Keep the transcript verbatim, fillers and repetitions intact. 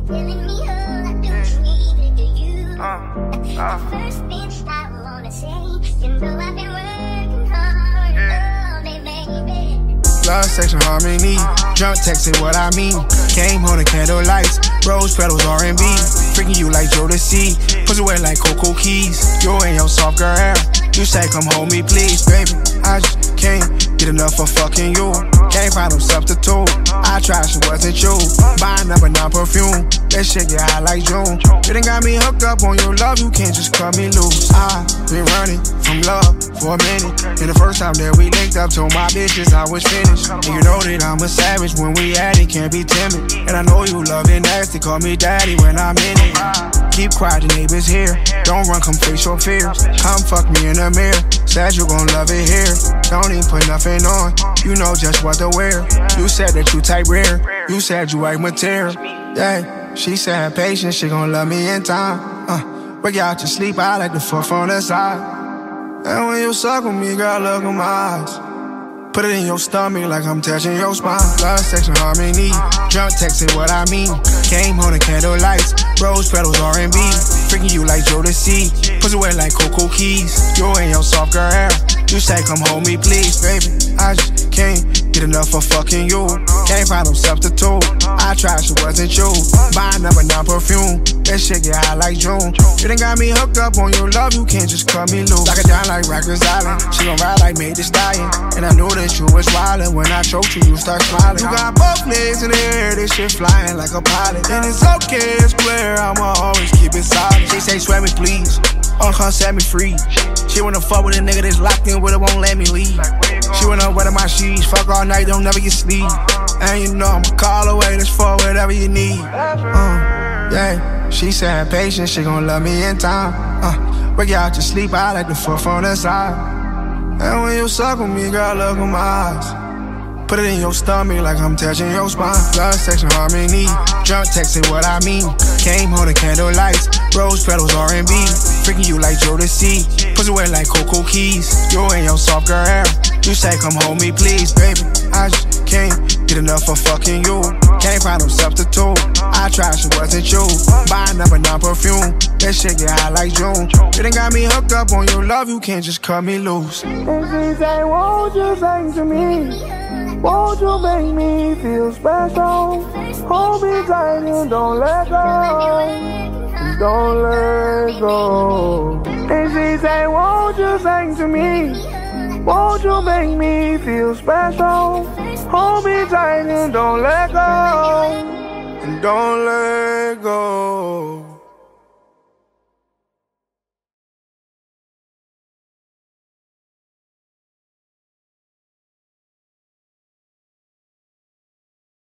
telling me all I do is leave it to you. Uh, uh. The first bitch I wanna say, you know I've been working hard all day, baby. Love section harmony, drunk texting what I mean. Came home to candle lights, rose petals R and B. Freaking you like Jodeci, pussy wet like Coco Keys. You and your soft girl hair, you say come hold me please, baby. I just can't get enough of fucking you. Can't find no substitute. I tried, she wasn't you. Buying up a non-perfume, that shit get hot like June. You done got me hooked up on your love, you can't just cut me loose. I've been running from love for a minute. And the first time that we linked up, told my bitches I was finished. And you know that I'm a savage when we at it, can't be timid. And I know you love it nasty, call me daddy when I'm in it. Keep quiet, the neighbors here. Don't run, come face your fears. Come fuck me in the mirror. Said you gon' love it here. Don't even put nothing on. You know just what to wear. You said that you type rare. You said you like material. Yeah, she said patience, she gon' love me in time. Uh, break out to sleep, I like the fuck from the side. And when you suck with me, girl, look in my eyes. Put it in your stomach like I'm touching your spine. Love section harmony, drunk texting what I mean. Came home to candle lights, rose petals R and B. Freaking you like Jodeci, pussy wet like Coco Keys. You and your soft girl hair, you say come hold me please, baby. I just can't get enough of fucking you. Can't find no substitute. I tried, she wasn't you. Buying up a non-perfume, that shit get hot like June. You done got me hooked up on your love, you can't just cut me loose. Lock it down like Rikers Island, she gon' ride like Meg Thee Stallion. And I knew that you was wildin', when I choked you, you start smiling. You got both legs in the air, this shit flying like a pilot. And it's okay, it's clear, I'ma always keep it solid. She say swear me please, oh come set me free. She wanna fuck with a nigga that's locked in with it, won't let me leave. She wanna wear my sheets, fuck all night, don't never get sleep. And you know I'ma call away, this for whatever you need. Uh, yeah, she said patience, she gon' love me in time. Uh, break out to sleep, I like the fuck from the side. And when you suck with me, girl, look in my eyes. Put it in your stomach like I'm touching your spine. Love section harmony, drunk texting what I mean. Came home to candle lights, rose petals R and B. Freaking you like Jodeci, pussy wet like Coco Keys. You and your soft girl hair, you say come hold me please, baby. I just can't get enough of fucking you. Can't find no substitute. I tried, she wasn't you. Buying up a non-perfume, that shit get hot like June. You done got me hooked up on your love, you can't just cut me loose. And she say, won't you sing to me? Won't you make me feel special? Hold me tight and don't let go. Don't let go. And she say, won't you sing to me? Won't you make me feel special? Hold me tight and don't let go. Don't let go.